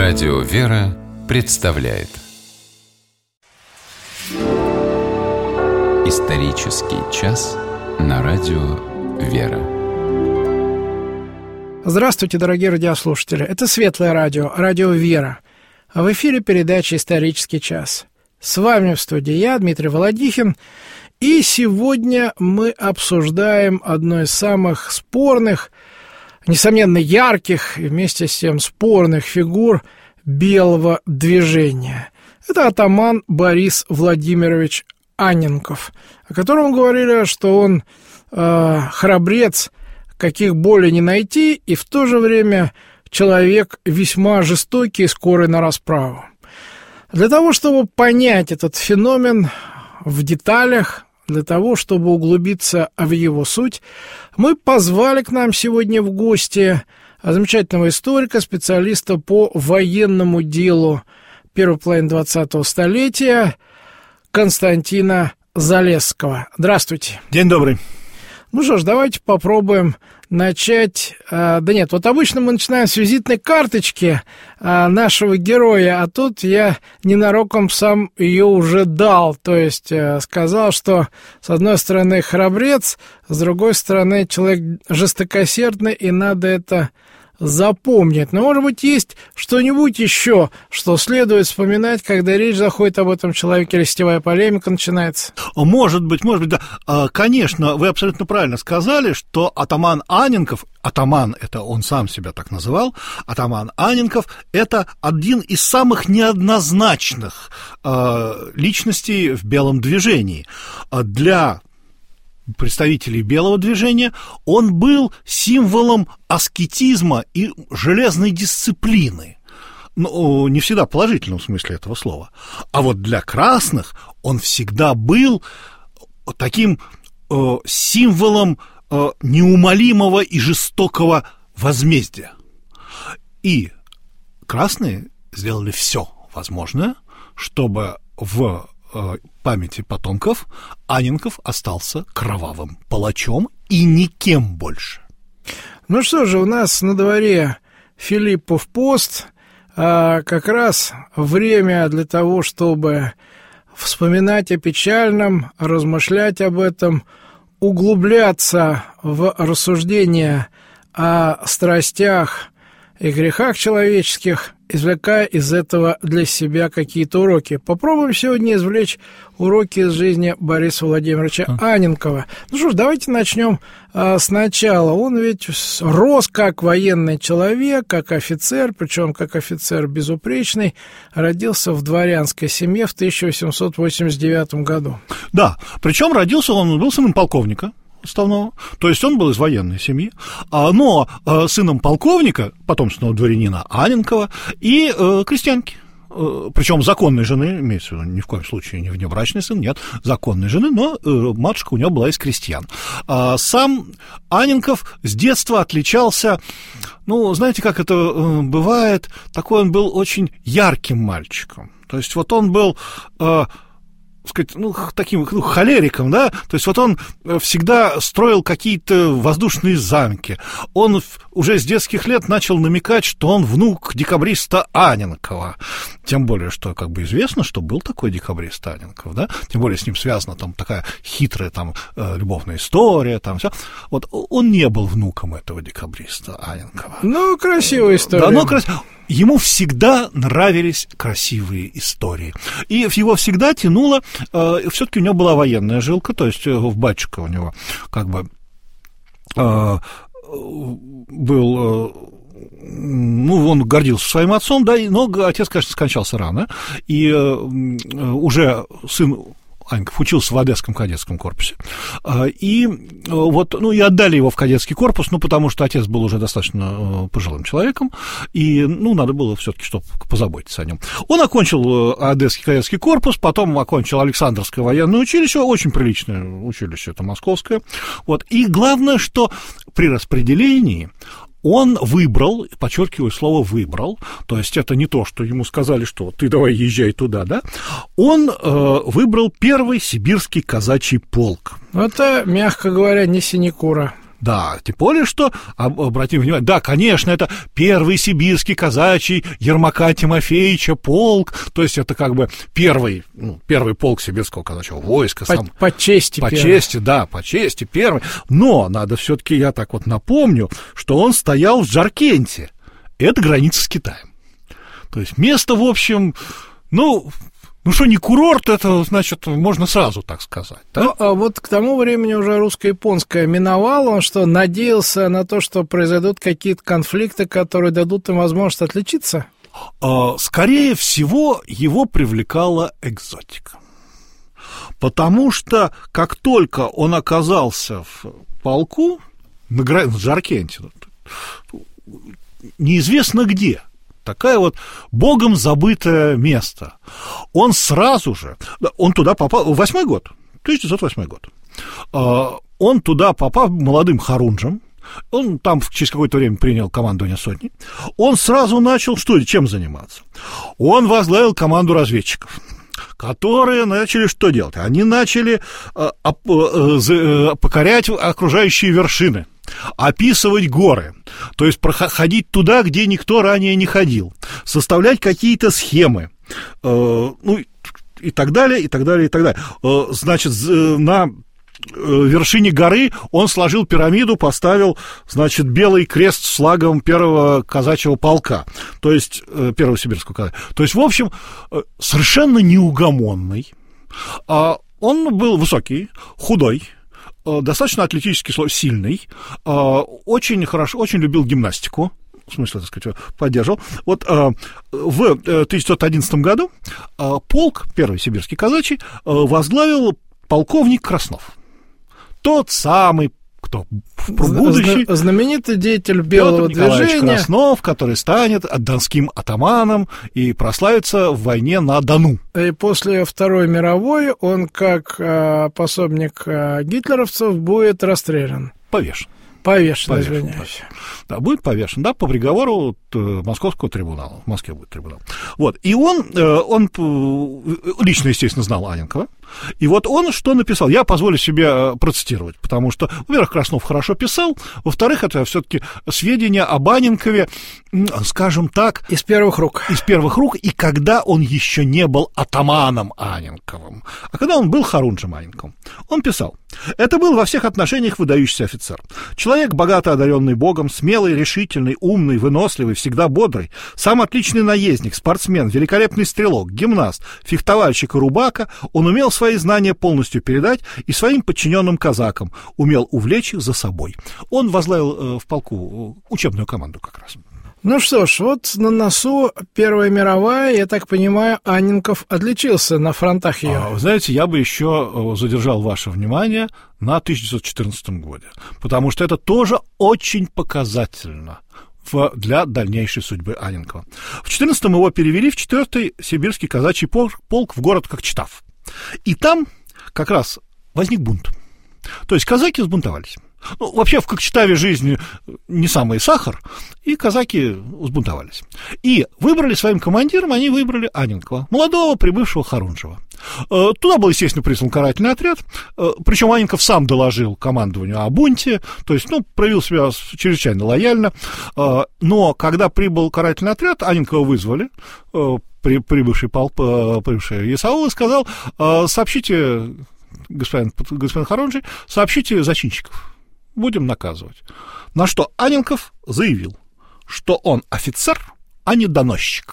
Радио «Вера» представляет исторический час на Радио «Вера». Здравствуйте, дорогие радиослушатели. Это Светлое радио, Радио «Вера». А в эфире передача «Исторический час». С вами в студии я, Дмитрий Володихин. И сегодня мы обсуждаем одно из самых спорных, несомненно, ярких и вместе с тем спорных фигур белого движения. Это атаман Борис Владимирович Анненков, о котором говорили, что он храбрец, каких более не найти, и в то же время человек весьма жестокий и скорый на расправу. Для того, чтобы понять этот феномен в деталях, для того, чтобы углубиться в его суть, мы позвали к нам сегодня в гости замечательного историка, специалиста по военному делу первой половины 20-го столетия Константина Залесского. Здравствуйте. День добрый. Ну что ж, давайте попробуем начать... вот обычно мы начинаем с визитной карточки нашего героя, а тут я ненароком сам ее уже дал. То есть сказал, что с одной стороны храбрец, с другой стороны человек жестокосердный, и надо это запомнить. Но, может быть, есть что-нибудь еще, что следует вспоминать, когда речь заходит об этом человеке, или сетевая полемика начинается? Может быть, да. Конечно, вы абсолютно правильно сказали, что атаман Анненков, атаман, это он сам себя так называл, атаман Анненков, это один из самых неоднозначных личностей в белом движении. Для представителей белого движения он был символом аскетизма и железной дисциплины. Ну, не всегда в положительном смысле этого слова. А вот для красных он всегда был таким символом неумолимого и жестокого возмездия. И красные сделали все возможное, чтобы в памяти потомков Анненков остался кровавым палачом и никем больше. Ну что же, у нас на дворе Филиппов пост, как раз время для того, чтобы вспоминать о печальном, размышлять об этом, углубляться в рассуждения о страстях и грехах человеческих, извлекая из этого для себя какие-то уроки. Попробуем сегодня извлечь уроки из жизни Бориса Владимировича Анненкова. Ну что ж, давайте начнем сначала. Он ведь рос как военный человек, как офицер, причем как офицер безупречный, родился в дворянской семье в 1889 году. Да, причем родился он был сыном полковника основного, то есть он был из военной семьи, но сыном полковника, потомственного дворянина Анненкова и крестьянки. Причем законной жены, имеется в виду, ни в коем случае не внебрачный сын, нет, законной жены, но матушка у него была из крестьян. Сам Анненков с детства отличался, ну, знаете, как это бывает, такой он был очень ярким мальчиком. То есть вот он был... сказать, таким холериком, да, то есть вот он всегда строил какие-то воздушные замки, он уже с детских лет начал намекать, что он внук декабриста Анненкова, тем более, что как бы известно, что был такой декабрист Анненков, да, тем более с ним связана там такая хитрая там любовная история, там все, вот он не был внуком этого декабриста Анненкова. Ну, красивая история. Да, красивая. Ему всегда нравились красивые истории. И его всегда тянуло... все-таки у него была военная жилка, то есть батюшка у него как бы был... он гордился своим отцом, да, но отец, конечно, скончался рано, и уже сын Анненков учился в Одесском кадетском корпусе. И вот, и отдали его в кадетский корпус, потому что отец был уже достаточно пожилым человеком, и, надо было все-таки, чтобы позаботиться о нем. Он окончил Одесский кадетский корпус, потом окончил Александровское военное училище, очень приличное училище, это московское. Вот. И главное, что при распределении он выбрал, подчеркиваю слово «выбрал», то есть это не то, что ему сказали, что ты давай езжай туда, да, он выбрал первый сибирский казачий полк. Это, мягко говоря, не синекура. Да, тем более, что, обратим внимание, да, конечно, это первый сибирский казачий Ермака Тимофеевича полк, то есть это как бы первый полк сибирского казачьего войска. По чести первый. По чести, да, по чести первый. Но надо все-таки, я так вот напомню, что он стоял в Джаркенте. Это граница с Китаем. То есть место, в общем, что не курорт, это, значит, можно сразу так сказать. Да? А вот к тому времени уже русско-японское миновало, он что, надеялся на то, что произойдут какие-то конфликты, которые дадут им возможность отличиться? Скорее всего, его привлекала экзотика. Потому что, как только он оказался в полку, в Джаркенте, неизвестно где, такое вот богом забытое место, он сразу же, он туда попал, 1908 год, он туда попал молодым хорунжем, он там через какое-то время принял командование сотни, он сразу начал чем заниматься? Он возглавил команду разведчиков, которые начали что делать? Они начали покорять окружающие вершины, описывать горы, то есть ходить туда, где никто ранее не ходил, составлять какие-то схемы, и так далее, и так далее, и так далее. Значит, на вершине горы он сложил пирамиду, поставил, значит, белый крест с флагом первого казачьего полка, то есть первого сибирского казачьего. То есть, в общем, совершенно неугомонный. Он был высокий, худой, достаточно атлетически сильный, очень хорошо, очень любил гимнастику, в смысле, так сказать, поддерживал. Вот в 1911 году полк, первый сибирский казачий, возглавил полковник Краснов. Тот самый, кто будущий... Знаменитый деятель белого Петр Николаевич движения. Краснов, который станет донским атаманом и прославится в войне на Дону. И после Второй мировой он, как пособник гитлеровцев, будет расстрелян. Повешен, извиняюсь. Да, будет повешен, да, по приговору Московского трибунала. В Москве будет трибунал. Вот, и он лично, естественно, знал Анненкова. И вот он что написал? Я позволю себе процитировать, потому что, во-первых, Краснов хорошо писал, во-вторых, это все-таки сведения об Анненкове, скажем так... Из первых рук, и когда он еще не был атаманом Анненковым, а когда он был хорунжем Анненковым. Он писал: «Это был во всех отношениях выдающийся офицер. Человек, богато одаренный Богом, смелый, решительный, умный, выносливый, всегда бодрый, сам отличный наездник, спортсмен, великолепный стрелок, гимнаст, фехтовальщик и рубака, он умел свои знания полностью передать и своим подчиненным казакам, умел увлечь их за собой». Он возглавил в полку учебную команду как раз. Ну что ж, вот на носу Первая мировая, я так понимаю, Анненков отличился на фронтах ее. Вы знаете, я бы еще задержал ваше внимание на 1914 году, потому что это тоже очень показательно для дальнейшей судьбы Анненкова. В 14-м его перевели в 4-й сибирский казачий полк в город Кокчетав. И там как раз возник бунт. То есть казаки взбунтовались. Вообще в Кокчетаве жизнь не самый сахар, и казаки взбунтовались. И выбрали своим командиром, они выбрали Анненкова, молодого прибывшего хорунжего. Туда был, естественно, прислан карательный отряд, причем Анненков сам доложил командованию о бунте, то есть, проявил себя чрезвычайно лояльно. Но когда прибыл карательный отряд, Анненкова вызвали, прибывший есаул, и сказал: сообщите, господин хорунжий, сообщите зачинщиков, будем наказывать. На что Анненков заявил, что он офицер, а не доносчик.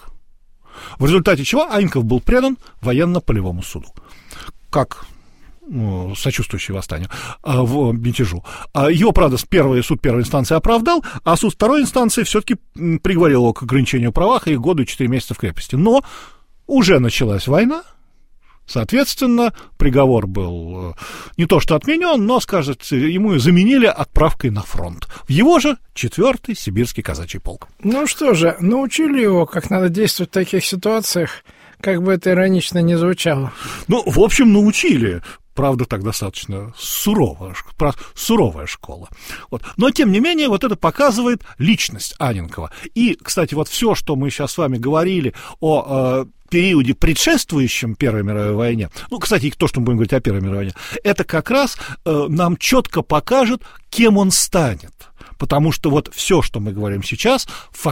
В результате чего Анненков был предан военно-полевому суду, как сочувствующий восстанию, в мятежу. Его, правда, суд первой инстанции оправдал, а суд второй инстанции все-таки приговорил его к ограничению в правах и году и 4 месяца в крепости. Но уже началась война. Соответственно, приговор был не то что отменен, но, скажется, ему заменили отправкой на фронт. В его же 4-й сибирский казачий полк. Ну что же, научили его, как надо действовать в таких ситуациях, как бы это иронично ни звучало. В общем, научили. правда, так достаточно суровая школа. Вот. Но, тем не менее, вот это показывает личность Анненкова. И, кстати, вот все, что мы сейчас с вами говорили о периоде, предшествующем Первой мировой войне, ну, кстати, и то, что мы будем говорить о Первой мировой войне, это как раз нам четко покажет, кем он станет. Потому что вот все, что мы говорим сейчас,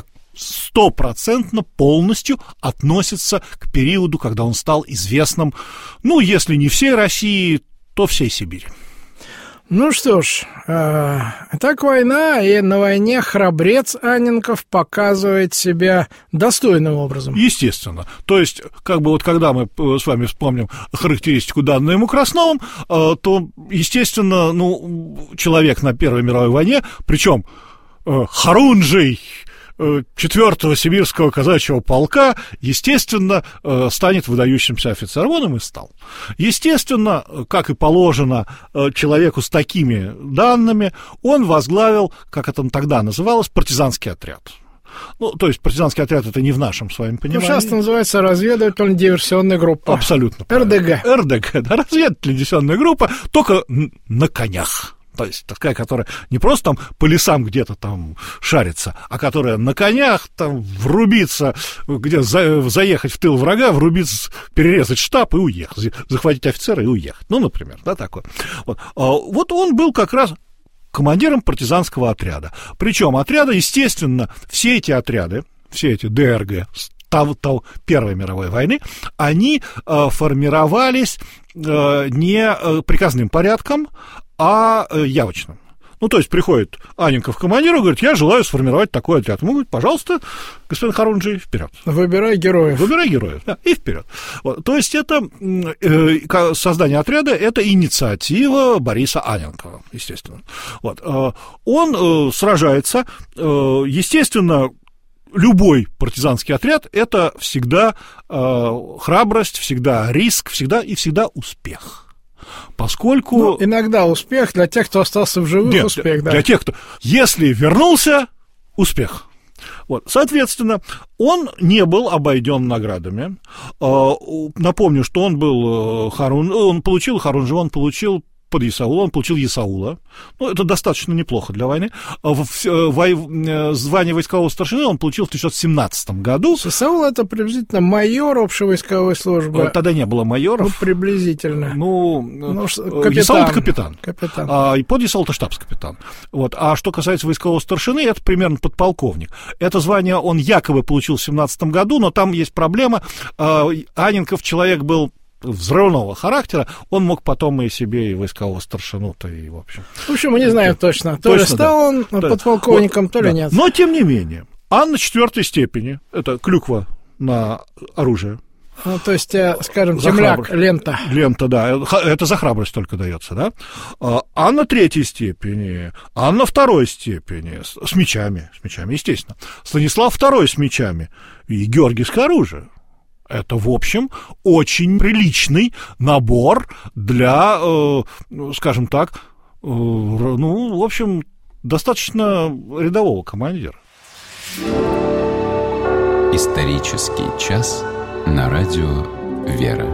100% полностью относится к периоду, когда он стал известным, ну, если не всей России, то всей Сибири. Ну что ж, так война, и на войне храбрец Анненков показывает себя достойным образом. Естественно. То есть, как бы вот когда мы с вами вспомним характеристику, данную ему Красновым, то, естественно, ну, человек на Первой мировой войне, причем Хорунжий 4-го сибирского казачьего полка, естественно, станет выдающимся офицером. Он им и стал. Естественно, как и положено человеку с такими данными, он возглавил, как это тогда называлось, партизанский отряд. Ну, то есть партизанский отряд — это не в нашем с вами понимании. Ну, сейчас называется разведывательно-диверсионная группа. Абсолютно. РДГ. РДГ, да, разведывательно-диверсионная группа, только на конях. То есть такая, которая не просто там по лесам где-то там шарится, а которая на конях там врубиться, где заехать в тыл врага, врубиться, перерезать штаб и уехать, захватить офицера и уехать. Ну, например, да, такое. Вот он был как раз командиром партизанского отряда. Причем отряда, естественно, все эти отряды, все эти ДРГ Первой мировой войны, они формировались не приказным порядком, а явочным. Ну, то есть приходит Анненков к командиру и говорит: я желаю сформировать такой отряд. Ему говорит: пожалуйста, господин Хорунжий, вперед. Выбирай героев. Выбирай героев, да, и вперед. Вот, то есть это создание отряда — это инициатива Бориса Анненкова, естественно. Вот, он сражается, естественно. Любой партизанский отряд — это всегда храбрость, всегда риск, всегда успех. Поскольку... Ну, иногда успех, для тех, кто остался в живых, нет, успех, да. Для тех, кто... Если вернулся, успех. Вот, соответственно, он не был обойден наградами. Напомню, что он был он получил Подъясаула, он получил Ясаула. Ну, это достаточно неплохо для войны. Звание войскового старшины он получил в 1917 году. Ясаул — это приблизительно майор общевойсковой службы. Тогда не было майоров. Ну, приблизительно. Ясаул — это капитан. Капитан. И Подъясаул — это штабс-капитан. Вот. А что касается войскового старшины, это примерно подполковник. Это звание он якобы получил в 1917 году, но там есть проблема. Анненков человек был взрывного характера, он мог потом и себе и войскового старшину-то, и в общем. В общем, мы не знаем точно. То ли стал он подполковником, то ли нет. Но, тем не менее, Анна 4-й степени, это клюква на оружие. Ну, то есть, скажем, темляк, лента. Лента, да, это за храбрость только дается, да. Анна 3-й степени, Анна 2-й степени, с мечами, естественно. Станислав 2-й с мечами и георгиевское оружие. Это, в общем, очень приличный набор для, скажем так, ну, в общем, достаточно рядового командира. Исторический час на радио «Вера».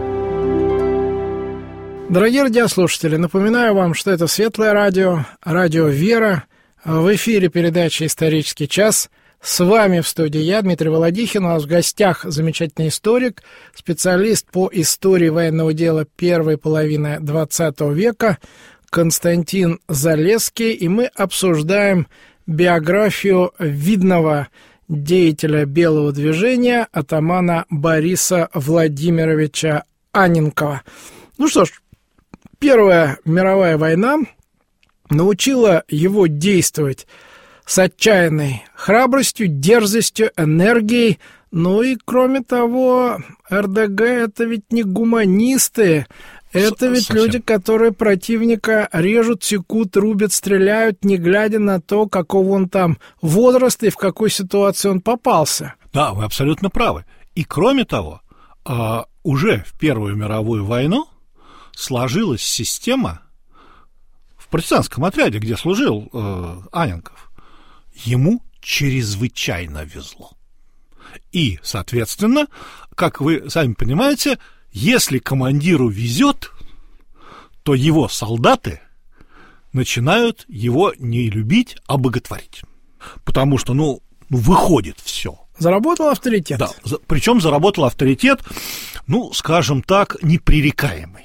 Дорогие радиослушатели, напоминаю вам, что это Светлое радио, радио «Вера». В эфире передача «Исторический час». С вами в студии я, Дмитрий Володихин. У нас в гостях замечательный историк, специалист по истории военного дела первой половины XX века Константин Залесский. И мы обсуждаем биографию видного деятеля Белого движения, атамана Бориса Владимировича Анненкова. Ну что ж, Первая мировая война научила его действовать с отчаянной храбростью, дерзостью, энергией. Ну и, кроме того, РДГ — это ведь не гуманисты, это ведь совсем люди, которые противника режут, секут, рубят, стреляют, не глядя на то, какого он там возраста и в какой ситуации он попался. Да, вы абсолютно правы. И, кроме того, уже в Первую мировую войну сложилась система в партизанском отряде, где служил Анненков. Ему чрезвычайно везло. И, соответственно, как вы сами понимаете, если командиру везет, то его солдаты начинают его не любить, а боготворить. Потому что, выходит все. Заработал авторитет. Да, причем заработал авторитет, скажем так, непререкаемый.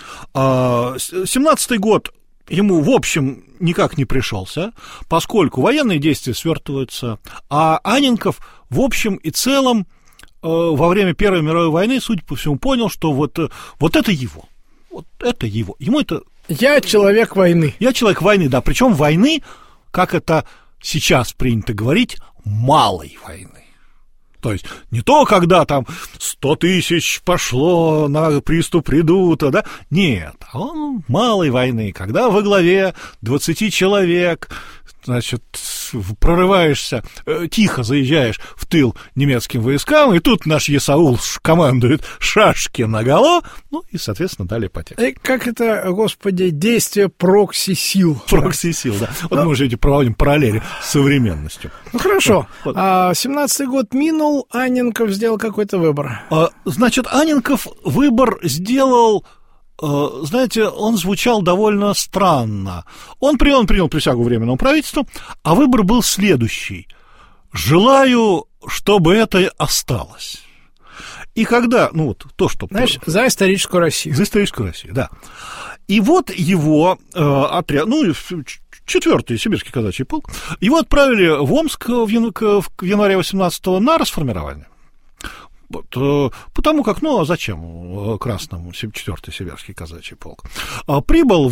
17-й год ему, в общем, никак не пришелся, поскольку военные действия свертываются, а Анненков, в общем и целом, во время Первой мировой войны, судя по всему, понял, что вот это его. Вот это его. Ему это... Я человек войны. Я человек войны, да. Причем войны, как это сейчас принято говорить, малой войны. То есть не то, когда там 100 тысяч пошло на приступ редута, да? Нет, он малой войны, когда во главе 20 человек, значит, прорываешься, тихо заезжаешь в тыл немецким войскам, и тут наш Есаул командует шашки наголо, и, соответственно, далее по тексту. Как это, господи, действие прокси-сил. Прокси-сил, да. Вот мы уже проводим параллели с современностью. Хорошо. 17-й год минул, Анненков сделал какой-то выбор. Значит, Анненков выбор сделал... Знаете, он звучал довольно странно. Он принял присягу Временному правительству, а выбор был следующий. Желаю, чтобы это осталось. И когда, то, что... Знаешь, за историческую Россию. За историческую Россию, да. И вот его отряд, 4-й Сибирский казачий полк, его отправили в Омск в январе 18-го на расформирование. Потому как, а зачем красному 4-й Сибирский казачий полк? Прибыв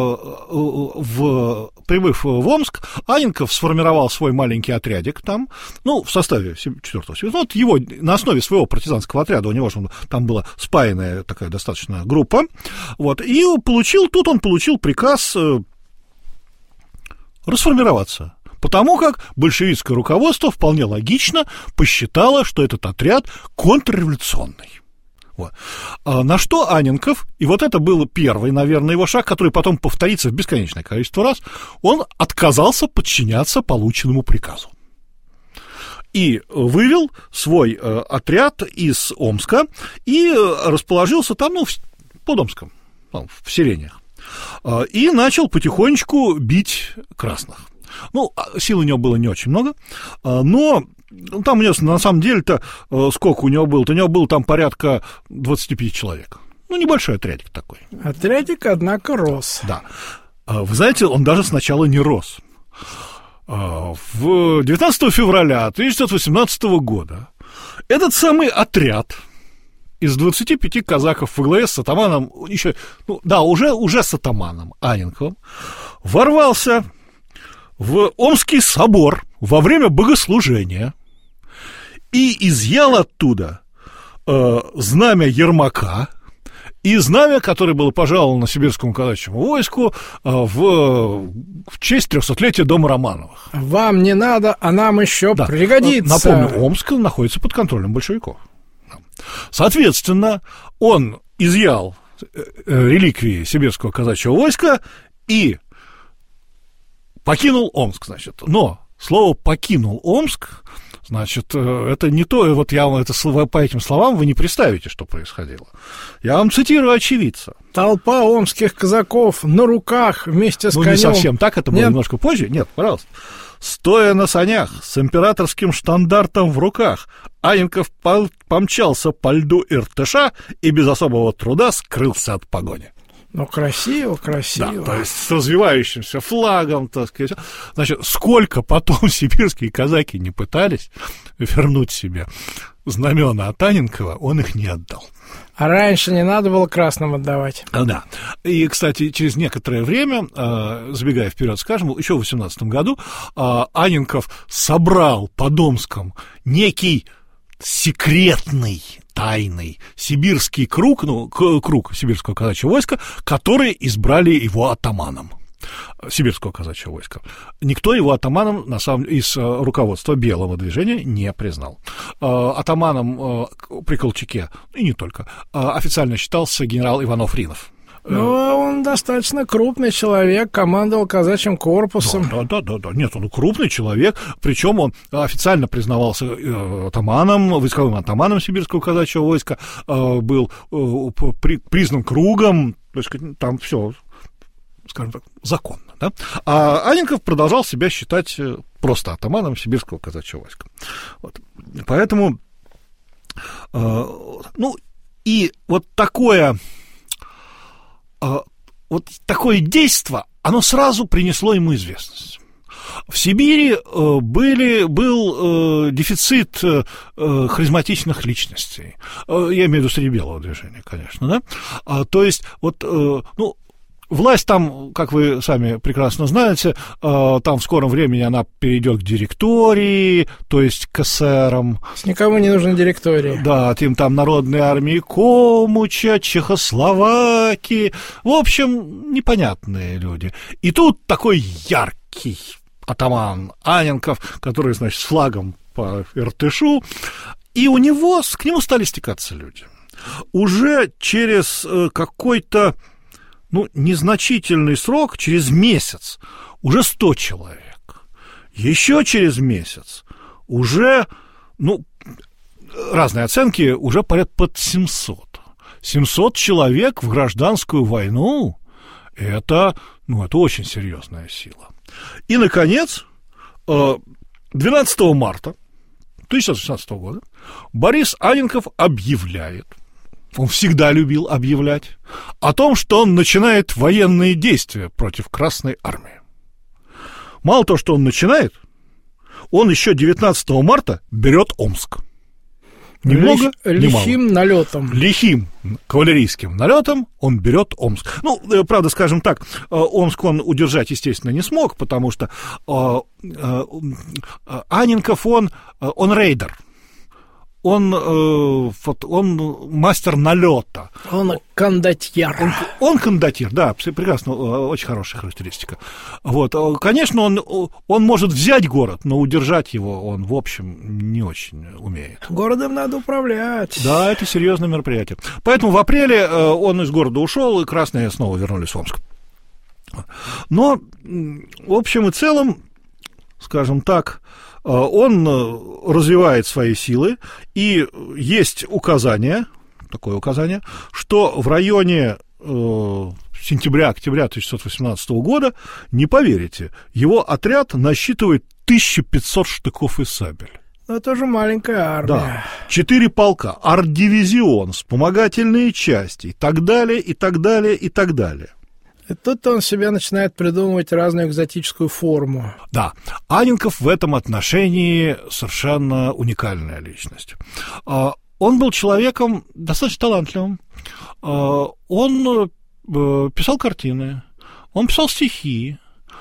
в Омск, Анненков сформировал свой маленький отрядик там, в составе 4-го Сибирского. Вот его, на основе своего партизанского отряда, у него же там была спаянная такая достаточно группа, и он получил приказ расформироваться. Потому как большевистское руководство вполне логично посчитало, что этот отряд контрреволюционный. На что Анненков, и вот это был первый, наверное, его шаг, который потом повторится в бесконечное количество раз, он отказался подчиняться полученному приказу. И вывел свой отряд из Омска и расположился там, под Омском, в селениях. И начал потихонечку бить красных. Сил у него было не очень много, но там у него, на самом деле-то, сколько у него было? У него было там порядка 25 человек. Небольшой отрядик такой. Отрядик, однако, рос. Да. Вы знаете, он даже сначала не рос. В 19 февраля 1918 года этот самый отряд из 25 казаков во главе с атаманом, уже с атаманом Анненковым, ворвался в Омский собор во время богослужения и изъял оттуда знамя Ермака и знамя, которое было пожаловано Сибирскому казачьему войску в честь 300-летия дома Романовых. Вам не надо, а нам еще пригодится. Напомню, Омск находится под контролем большевиков. Соответственно, он изъял реликвии Сибирского казачьего войска и покинул Омск, значит. Но слово «покинул Омск», значит, это не то, я вам это по этим словам вы не представите, что происходило. Я вам цитирую очевидца. Толпа омских казаков на руках вместе с конем. Не совсем так, это было немножко позже. Нет, пожалуйста. Стоя на санях с императорским штандартом в руках, Анненков помчался по льду Иртыша и без особого труда скрылся от погони. Красиво. Да, то есть с развивающимся флагом, так сказать. Значит, сколько потом сибирские казаки не пытались вернуть себе знамена от Анненкова, он их не отдал. А раньше не надо было красным отдавать. Да. И, кстати, через некоторое время, забегая вперед, скажем, еще в 18 году Анненков собрал под Омском некий секретный, тайный сибирский круг, круг сибирского казачьего войска, которые избрали его атаманом сибирского казачьего войска. Никто его атаманом, из руководства белого движения не признал. Атаманом при Колчаке, и не только, официально считался генерал Иванов-Ринов. Ну, он достаточно крупный человек, командовал казачьим корпусом. Да. Нет, он крупный человек, причем он официально признавался атаманом, войсковым атаманом сибирского казачьего войска, был признан кругом, то есть там все, скажем так, законно. Да? А Анненков продолжал себя считать просто атаманом сибирского казачьего войска. Вот. Поэтому, и вот такое действо, оно сразу принесло ему известность. В Сибири был дефицит харизматичных личностей. Я имею в виду среди белого движения, конечно, да? То есть, власть там, как вы сами прекрасно знаете, там в скором времени она перейдет к директории, то есть к эсерам. Никому не нужна директория. Да, там народные армии Комуча, Чехословакии, в общем, непонятные люди. И тут такой яркий атаман Анненков, который, значит, с флагом по Иртышу, и к нему стали стекаться люди. Уже через какой-то незначительный срок, через месяц, уже 100 человек. Еще через месяц уже, разные оценки, уже под 700. 700 человек в гражданскую войну – это очень серьезная сила. И, наконец, 12 марта 1916 года Борис Анненков объявляет, он всегда любил объявлять, о том, что он начинает военные действия против Красной Армии. Мало того, что он начинает, он еще 19 марта берет Омск. Лихим налетом. Лихим кавалерийским налетом он берет Омск. Правда, скажем так, Омск он удержать, естественно, не смог, потому что Анненков, он рейдер. Он мастер налета. Он кондотьер. Он кондотьер, да, прекрасно, очень хорошая характеристика. Вот, конечно, он может взять город, но удержать его он, в общем, не очень умеет. Городом надо управлять. Да, это серьезное мероприятие. Поэтому в апреле он из города ушел, и красные снова вернулись в Омск. Но, в общем и целом, скажем так, он развивает свои силы, и есть такое указание, что в районе сентября-октября 1618 года, не поверите, его отряд насчитывает 1500 штыков и сабель. Это же маленькая армия. Да, 4 полка, арт-дивизион, вспомогательные части и так далее, и так далее, и так далее. И тут он себе начинает придумывать разную экзотическую форму. Да, Анненков в этом отношении совершенно уникальная личность. Он был человеком достаточно талантливым. Он писал картины, он писал стихи,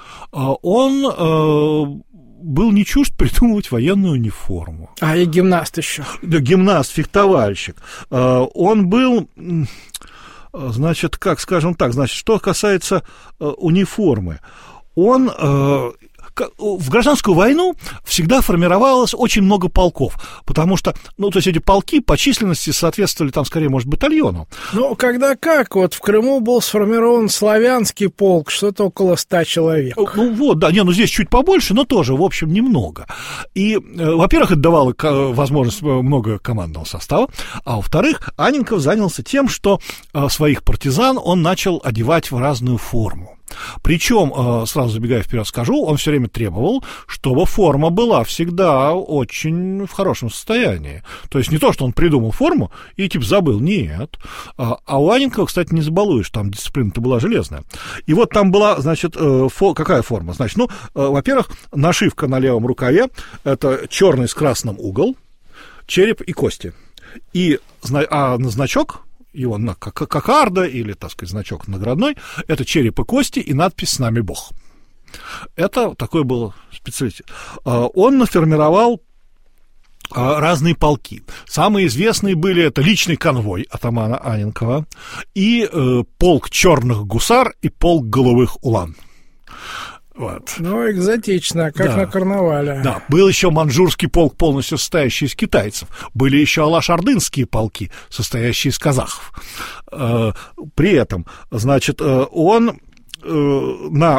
он был не чужд придумывать военную униформу. И гимнаст еще. Да, гимнаст, фехтовальщик. Он был... Значит, что касается униформы, он в гражданскую войну всегда формировалось очень много полков, потому что, то есть эти полки по численности соответствовали там, скорее, может, батальону. Вот в Крыму был сформирован славянский полк, что-то около 100 человек. Здесь чуть побольше, но тоже, в общем, немного. И, во-первых, это давало возможность много командного состава, а во-вторых, Анненков занялся тем, что своих партизан он начал одевать в разную форму. Причем, сразу забегая вперед скажу, он все время требовал, чтобы форма была всегда очень в хорошем состоянии. То есть не то, что он придумал форму и забыл, нет. А у Анненкова, кстати, не забалуешь, там дисциплина-то была железная. И вот там была, значит, какая форма? Значит, во-первых, нашивка на левом рукаве, это черный с красным угол, череп и кости. А значок его кокарда или, так сказать, значок наградной, это череп и кости и надпись «С нами Бог». Это такой был специалитет. Он наформировал разные полки. Самые известные были это личный конвой атамана Анненкова и полк черных гусар и полк голубых улан. Вот. Ну, экзотично, как на карнавале. Да, был еще маньчжурский полк, полностью состоящий из китайцев. Были еще алаш-ордынские полки, состоящие из казахов. При этом, значит, он на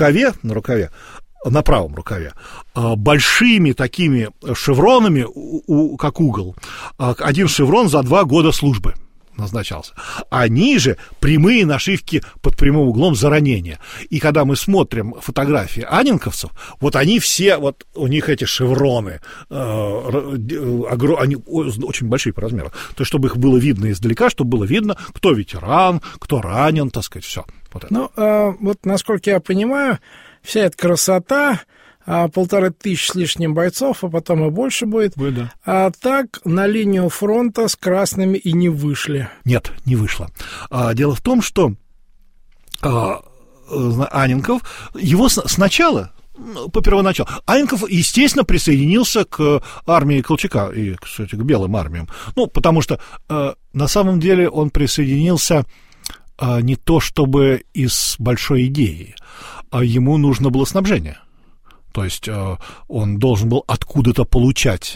правом рукаве, большими такими шевронами, как угол, один шеврон за 2 года службы назначался. А ниже прямые нашивки под прямым углом за ранение. И когда мы смотрим фотографии анненковцев, вот они все, вот у них эти шевроны, они очень большие по размеру. То есть, чтобы их было видно издалека, чтобы было видно, кто ветеран, кто ранен, так сказать, все. Вот это. Ну, вот насколько я понимаю, вся эта красота, 1500 с лишним бойцов, а потом и больше будет. Да. А так на линию фронта с красными и не вышли. Нет, не вышло. Дело в том, что Анненков, его сначала, по первоначалу, Анненков, естественно, присоединился к армии Колчака и, кстати, к белым армиям. Ну, потому что на самом деле он присоединился не то чтобы из большой идеи, а ему нужно было снабжение. То есть он должен был откуда-то получать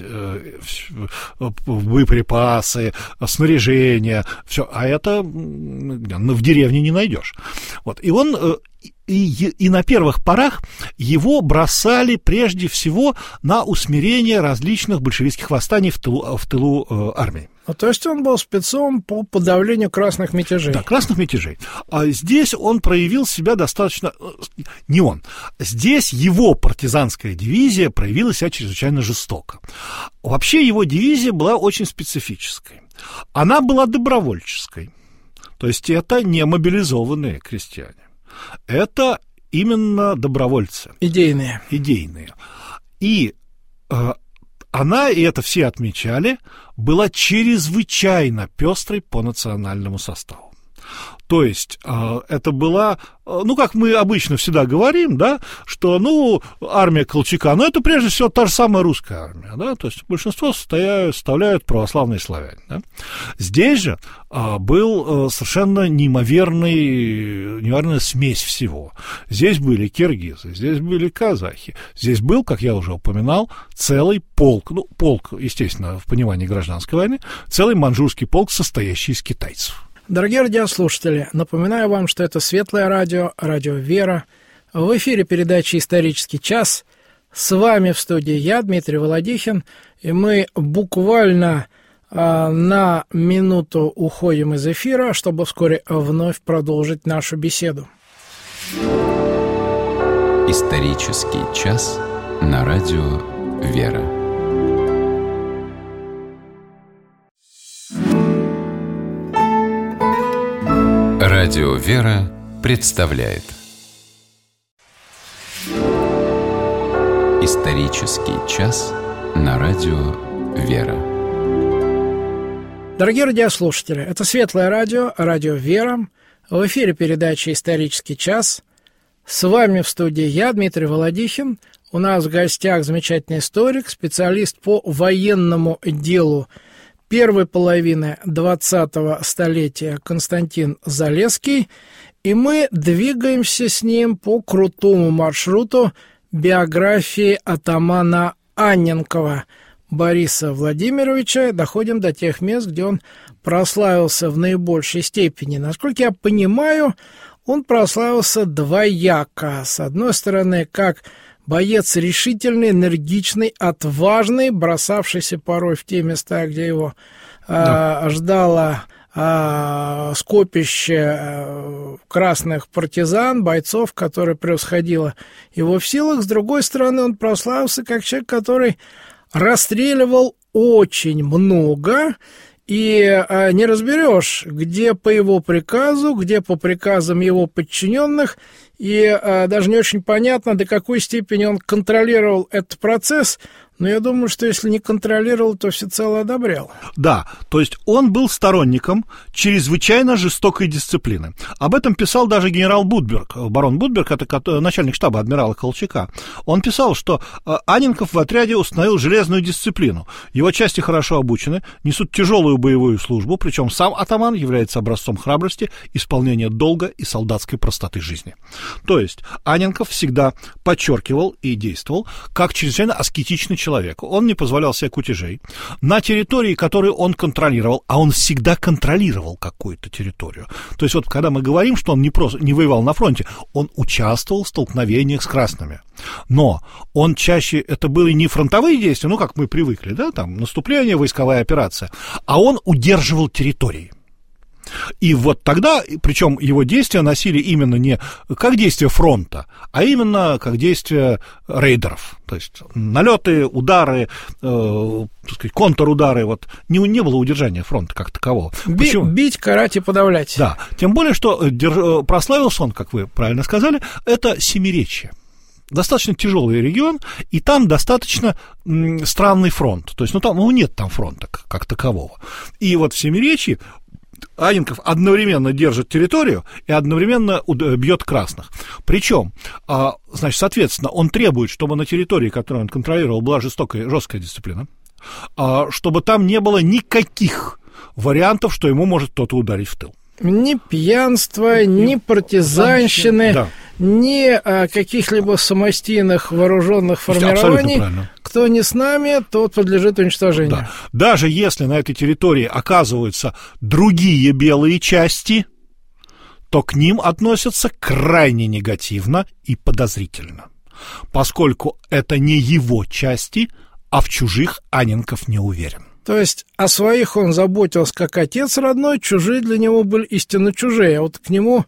боеприпасы, снаряжение, все, а это в деревне не найдешь. Вот. И он и на первых порах его бросали прежде всего на усмирение различных большевистских восстаний в тылу армии. Ну, то есть он был спецом по подавлению красных мятежей. Да, красных мятежей. А здесь он проявил себя достаточно... Не он. Здесь его партизанская дивизия проявила себя чрезвычайно жестоко. Вообще его дивизия была очень специфической. Она была добровольческой. То есть это не мобилизованные крестьяне. Это именно добровольцы. Идейные. И она, и это все отмечали, была чрезвычайно пестрой по национальному составу. То есть это была, как мы обычно всегда говорим, да, что, армия Колчака, это прежде всего та же самая русская армия, да, то есть большинство составляют православные славяне, да. Здесь же был совершенно неимоверная смесь всего. Здесь были киргизы, здесь были казахи, здесь был, как я уже упоминал, целый полк, полк, естественно, в понимании гражданской войны, целый маньчжурский полк, состоящий из китайцев. Дорогие радиослушатели, напоминаю вам, что это Светлое радио, радио «Вера». В эфире передача «Исторический час». С вами в студии я, Дмитрий Володихин, и мы буквально на минуту уходим из эфира, чтобы вскоре вновь продолжить нашу беседу. «Исторический час» на радио «Вера». Радио «Вера» представляет «Исторический час» на радио «Вера». Дорогие радиослушатели, это Светлое радио, радио «Вера». В эфире передача «Исторический час». С вами в студии я, Дмитрий Володихин. У нас в гостях замечательный историк, специалист по военному делу первой половины 20-го столетия Константин Залесский, и мы двигаемся с ним по крутому маршруту биографии атамана Анненкова Бориса Владимировича. Доходим до тех мест, где он прославился в наибольшей степени. Насколько я понимаю, он прославился двояко. С одной стороны, как боец решительный, энергичный, отважный, бросавшийся порой в те места, где его ждало скопище красных партизан, бойцов, которые превосходило его в силах. С другой стороны, он прославился как человек, который расстреливал очень много, и не разберешь, где по его приказу, где по приказам его подчиненных, и даже не очень понятно, до какой степени он контролировал этот процесс, Но я думаю, что если не контролировал, то всецело одобрял. Да, то есть он был сторонником чрезвычайно жестокой дисциплины. Об этом писал даже генерал Будберг. Барон Будберг, это начальник штаба адмирала Колчака. Он писал, что Анненков в отряде установил железную дисциплину. Его части хорошо обучены, несут тяжелую боевую службу, причем сам атаман является образцом храбрости, исполнения долга и солдатской простоты жизни. То есть Анненков всегда подчеркивал и действовал как чрезвычайно аскетичный человек. Он не позволял себе кутежей. На территории, которую он контролировал, а он всегда контролировал какую-то территорию. То есть вот когда мы говорим, что он не воевал на фронте, он участвовал в столкновениях с красными. Но он чаще, это были не фронтовые действия, ну, как мы привыкли, да, там, наступление, войсковая операция, а он удерживал территории. И вот тогда, причем его действия носили именно не как действия фронта, а именно как действия рейдеров. То есть налеты, удары, так сказать, контрудары. Вот не было удержания фронта как такового. Бить, карать и подавлять. Да, тем более, что прославился он, как вы правильно сказали, это Семиречье. Достаточно тяжелый регион, и там достаточно странный фронт. То есть, нет там фронта как такового. И вот в Семиречье Анненков одновременно держит территорию и одновременно бьет красных. Причем, значит, соответственно, он требует, чтобы на территории, которую он контролировал, была жесткая дисциплина, чтобы там не было никаких вариантов, что ему может кто-то ударить в тыл. Ни пьянства, ни партизанщины, да. Ни каких-либо самостийных вооруженных формирований. Кто не с нами, тот подлежит уничтожению. Да. Даже если на этой территории оказываются другие белые части, то к ним относятся крайне негативно и подозрительно, поскольку это не его части, а в чужих Анненков не уверен. То есть о своих он заботился как отец родной, чужие для него были истинно чужие. А вот к нему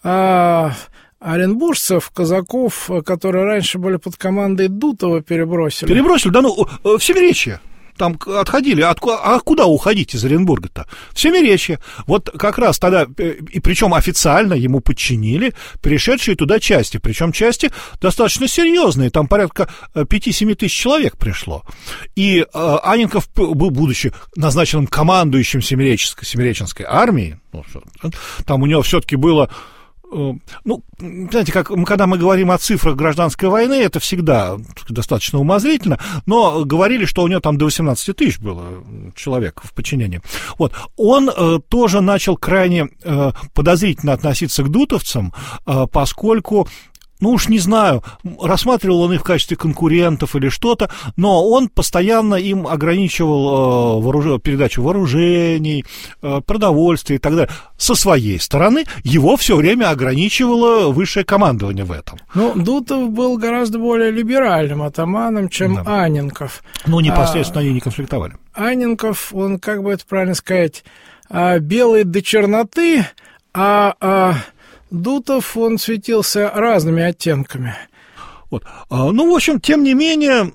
оренбуржцев, казаков, которые раньше были под командой Дутова, перебросили. В Семиречье. Там отходили. А куда уходить из Оренбурга-то? В Семиречье. Вот как раз тогда, и причем официально ему подчинили пришедшие туда части. Причем части достаточно серьезные. Там порядка 5-7 тысяч человек пришло. И Анненков, будучи назначенным командующим Семиреченской армией, там у него все-таки было... знаете, когда мы говорим о цифрах гражданской войны, это всегда достаточно умозрительно, но говорили, что у него там до 18 тысяч было человек в подчинении. Вот. Он тоже начал крайне подозрительно относиться к дутовцам, поскольку... уж не знаю, рассматривал он их в качестве конкурентов или что-то, но он постоянно им ограничивал передачу вооружений, продовольствия и так далее. Со своей стороны его все время ограничивало высшее командование в этом. Дутов был гораздо более либеральным атаманом, чем Анненков. Непосредственно они не конфликтовали. Анненков, он, как бы это правильно сказать, белый до черноты, Дутов, он светился разными оттенками. Вот. В общем, тем не менее,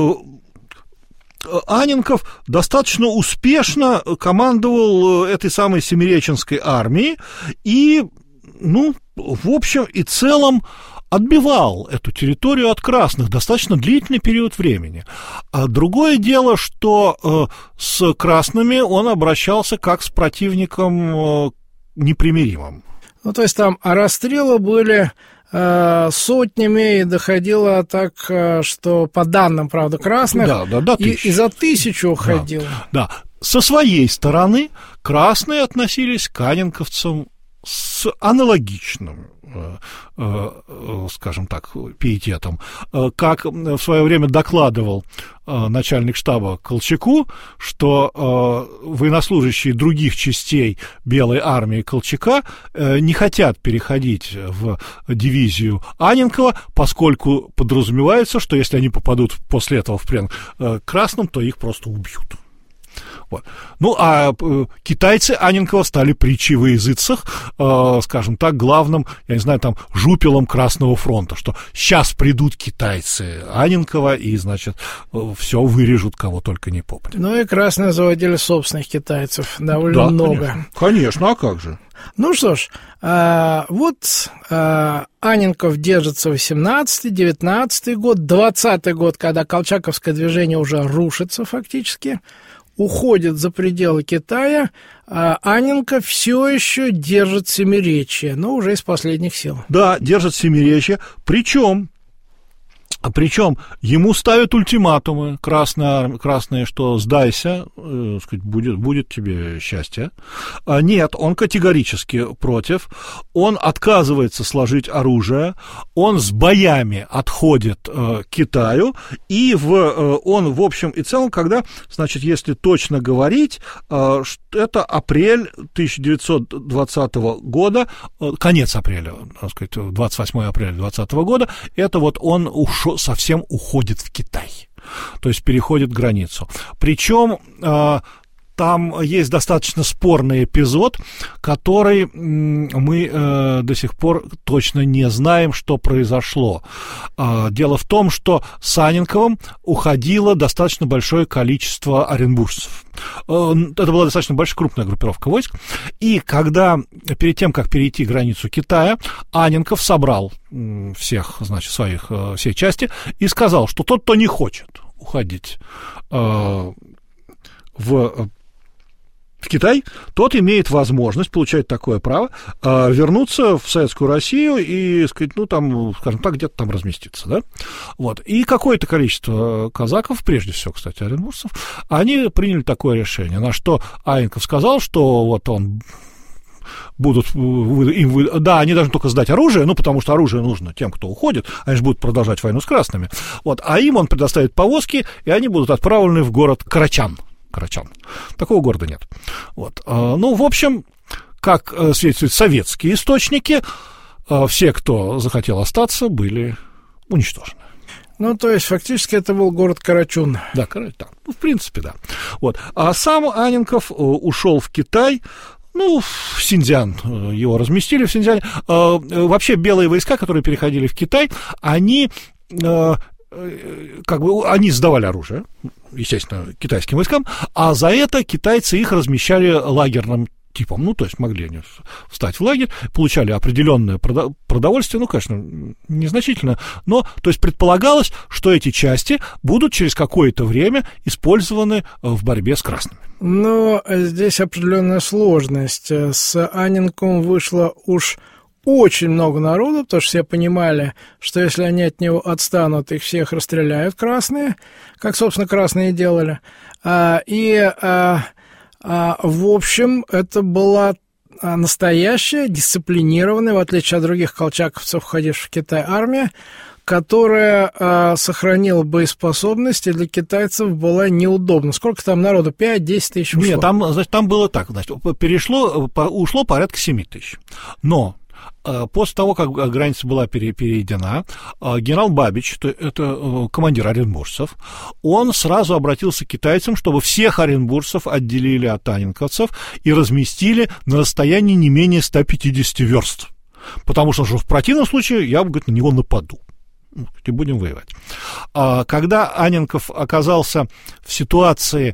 Анненков достаточно успешно командовал этой самой Семиреченской армией и, в общем и целом, отбивал эту территорию от красных достаточно длительный период времени. А другое дело, что с красными он обращался как с противником непримиримым. То есть там расстрелы были сотнями, и доходило так, что по данным, правда, красных, и за 1000 уходило. Да. Со своей стороны красные относились к анненковцам с аналогичным, скажем так, пиететом, как в свое время докладывал начальник штаба Колчаку, что военнослужащие других частей Белой армии Колчака не хотят переходить в дивизию Анненкова, поскольку подразумевается, что если они попадут после этого в плен к красным, то их просто убьют. Вот. Ну, а китайцы Анненкова стали притчей во языцах, скажем так, главным, я не знаю, там, жупелом Красного фронта, что сейчас придут китайцы Анненкова и, значит, все вырежут, кого только не попадет. Ну и красные заводили собственных китайцев довольно много. Конечно, а как же? Ну что ж, Анненков держится 18-й, 19-й год, 20-й год, когда колчаковское движение уже рушится фактически, уходит за пределы Китая, а Анненков все еще держит Семиречье, но уже из последних сил. Да, держит Семиречье, причем ему ставят ультиматумы красные, что сдайся, сказать, будет тебе счастье. Нет, он категорически против, он отказывается сложить оружие, он с боями отходит к Китаю, и он в общем и целом, когда, значит, если точно говорить, это апрель 1920 года, конец апреля, так сказать, 28 апреля 2020 года, это вот он совсем уходит в Китай, то есть переходит границу. Причем там есть достаточно спорный эпизод, который мы до сих пор точно не знаем, что произошло. Дело в том, что с Анненковым уходило достаточно большое количество оренбуржцев. Это была достаточно большая, крупная группировка войск. И когда, перед тем, как перейти границу Китая, Анненков собрал всех, значит, все части и сказал, что тот, кто не хочет уходить в Китай, тот имеет возможность, получает такое право, вернуться в Советскую Россию и, сказать, ну, там, скажем так, где-то там разместиться, да? Вот. И какое-то количество казаков, прежде всего, кстати, оренбуржцев, они приняли такое решение, на что Анненков сказал, что вот он они должны только сдать оружие, ну, потому что оружие нужно тем, кто уходит, они же будут продолжать войну с красными, вот, а им он предоставит повозки, и они будут отправлены в город Карачан. Такого города нет. Вот. Ну, в общем, как свидетельствуют советские источники, все, кто захотел остаться, были уничтожены. Ну, то есть, фактически, это был город Карачун. Да, ну, в принципе, да. Вот. А сам Анненков ушел в Китай, ну, в Синьцзян, его разместили в Синьцзяне. Вообще, белые войска, которые переходили в Китай, они сдавали оружие, естественно, китайским войскам, а за это китайцы их размещали лагерным типом, ну, то есть могли они встать в лагерь, получали определенное продовольствие, ну, конечно, незначительно, но, то есть предполагалось, что эти части будут через какое-то время использованы в борьбе с красными. Но здесь определенная сложность. С Анненковым вышло уж очень много народу, потому что все понимали, что если они от него отстанут, их всех расстреляют красные, как, собственно, красные делали. В общем, это была настоящая, дисциплинированная, в отличие от других колчаковцев, входивших в Китай, армия, которая сохранила боеспособность, и для китайцев была неудобна. Сколько там народу? 5-10 тысяч ушло? Нет, там было так, значит, ушло порядка 7 тысяч. Но после того, как граница была перейдена, генерал Бабич, это командир оренбуржцев, он сразу обратился к китайцам, чтобы всех оренбуржцев отделили от анненковцев и разместили на расстоянии не менее 150 верст. Потому что в противном случае я, говорит, на него нападу. И будем воевать. Когда Анненков оказался в ситуации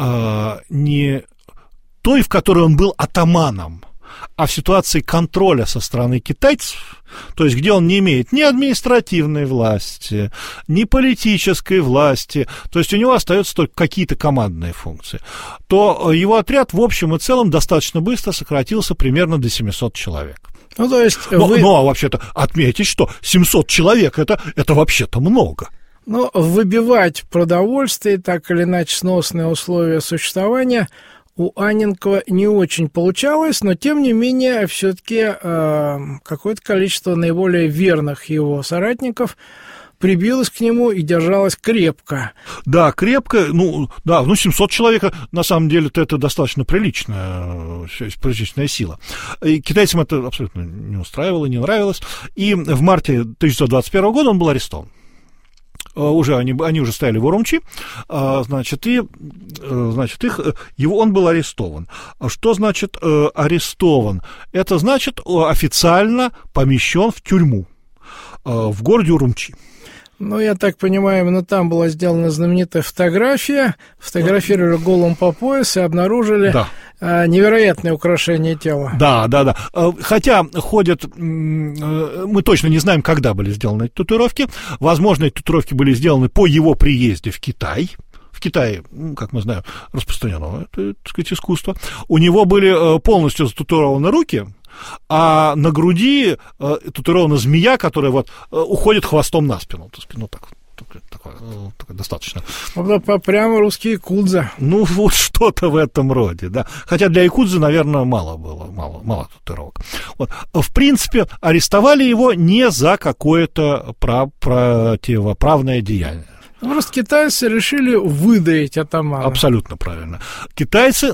не той, в которой он был атаманом, а в ситуации контроля со стороны китайцев, то есть где он не имеет ни административной власти, ни политической власти, то есть у него остаются только какие-то командные функции, то его отряд в общем и целом достаточно быстро сократился примерно до 700 человек. Ну, то есть а вообще-то отметить, что 700 человек это вообще-то много. Ну, выбивать продовольствие, так или иначе сносные условия существования у Анненкова не очень получалось, но, тем не менее, все-таки какое-то количество наиболее верных его соратников прибилось к нему и держалось крепко. Да, крепко, 700 человек, на самом деле, это достаточно приличная сила. И китайцам это абсолютно не устраивало, не нравилось, и в марте 1921 года он был арестован. уже они уже стояли в Урумчи, значит, он был арестован. Что значит арестован? Это значит официально помещен в тюрьму в городе Урумчи. Ну, я так понимаю, именно там была сделана знаменитая фотография. Фотографировали голым по пояс и обнаружили невероятное украшение тела. Да. Хотя ходят, мы точно не знаем, когда были сделаны эти татуировки. Возможно, эти татуировки были сделаны по его приезде в Китай. В Китае, как мы знаем, распространено это, так сказать, искусство. У него были полностью зататуированы руки, а на груди татуирована змея, которая вот уходит хвостом на спину. Ну, такое достаточно. Прямо русский якудза. Ну, вот что-то в этом роде, да. Хотя для якудзы, наверное, мало татуировок. Вот. В принципе, арестовали его не за какое-то противоправное деяние. Просто китайцы решили выдаить атамана. Абсолютно правильно. Китайцы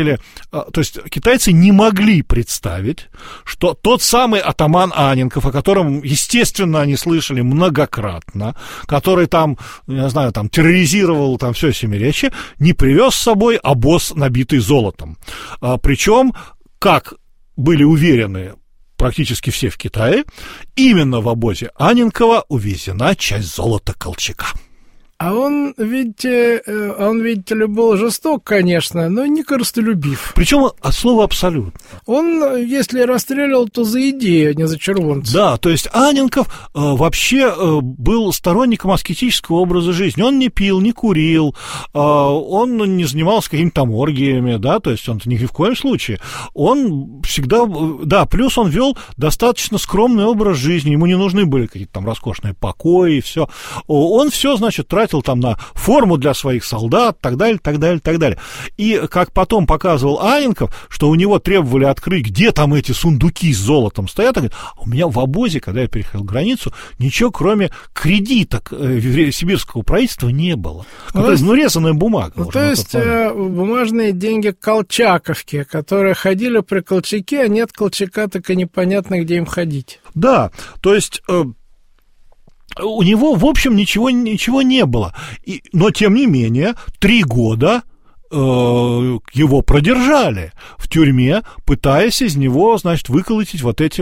не могли представить, что тот самый атаман Анненков, о котором, естественно, они слышали многократно, который там, я знаю, там терроризировал там все Семиречье, не привез с собой обоз, набитый золотом. Причем, как были уверены практически все в Китае, именно в обозе Анненкова увезена часть золота Колчака. А он, видите ли, был жесток, конечно, но не корыстолюбив. Причем от слова абсолютно. Он, если расстреливал, то за идею, а не за червонца. Да, то есть Анненков вообще был сторонником аскетического образа жизни. Он не пил, не курил, он не занимался какими-то там оргиями, да, то есть он ни в коем случае. Он всегда, да, плюс он вел достаточно скромный образ жизни, ему не нужны были какие-то там роскошные покои и все. Он все, значит, тратил там на форму для своих солдат, так далее. И как потом показывал Анненков, что у него требовали открыть, где там эти сундуки с золотом стоят, он говорит, у меня в обозе, когда я переходил границу, ничего кроме кредиток сибирского правительства не было. Резаная бумага. То есть бумажные деньги колчаковки, которые ходили при Колчаке, а нет Колчака, так и непонятно, где им ходить. Да, то есть у него, в общем, ничего не было. Но, тем не менее, 3 года его продержали в тюрьме, пытаясь из него, значит, выколотить вот эти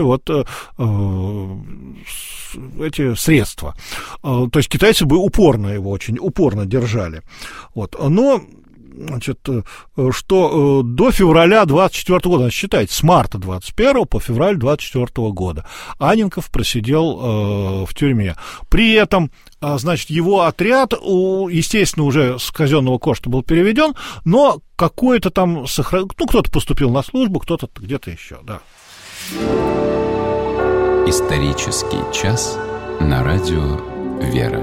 средства. То есть китайцы бы его очень упорно держали. Вот. Но, значит, что до февраля 24 года, считайте, с марта 21 по февраль 24 года Анненков просидел в тюрьме. При этом, значит, его отряд, естественно, уже с казенного кошта был переведен, но какой-то там кто-то поступил на службу, кто-то где-то еще, да. Исторический час на радио «Вера».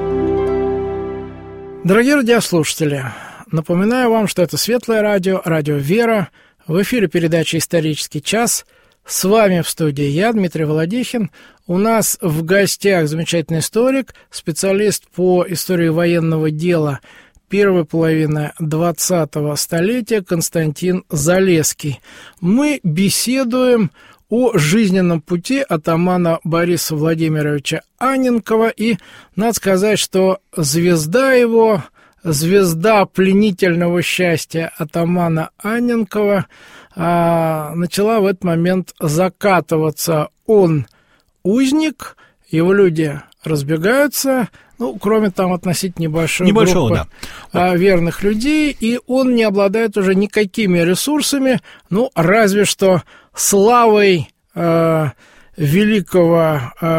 Дорогие радиослушатели, напоминаю вам, что это Светлое радио, радио «Вера». В эфире передача «Исторический час». С вами в студии я, Дмитрий Володихин. У нас в гостях замечательный историк, специалист по истории военного дела первой половины 20-го столетия Константин Залесский. Мы беседуем о жизненном пути атамана Бориса Владимировича Анненкова. И надо сказать, что звезда пленительного счастья атамана Анненкова начала в этот момент закатываться. Он узник, его люди разбегаются, кроме там относительно небольшой группы верных людей, и он не обладает уже никакими ресурсами, разве что славой великого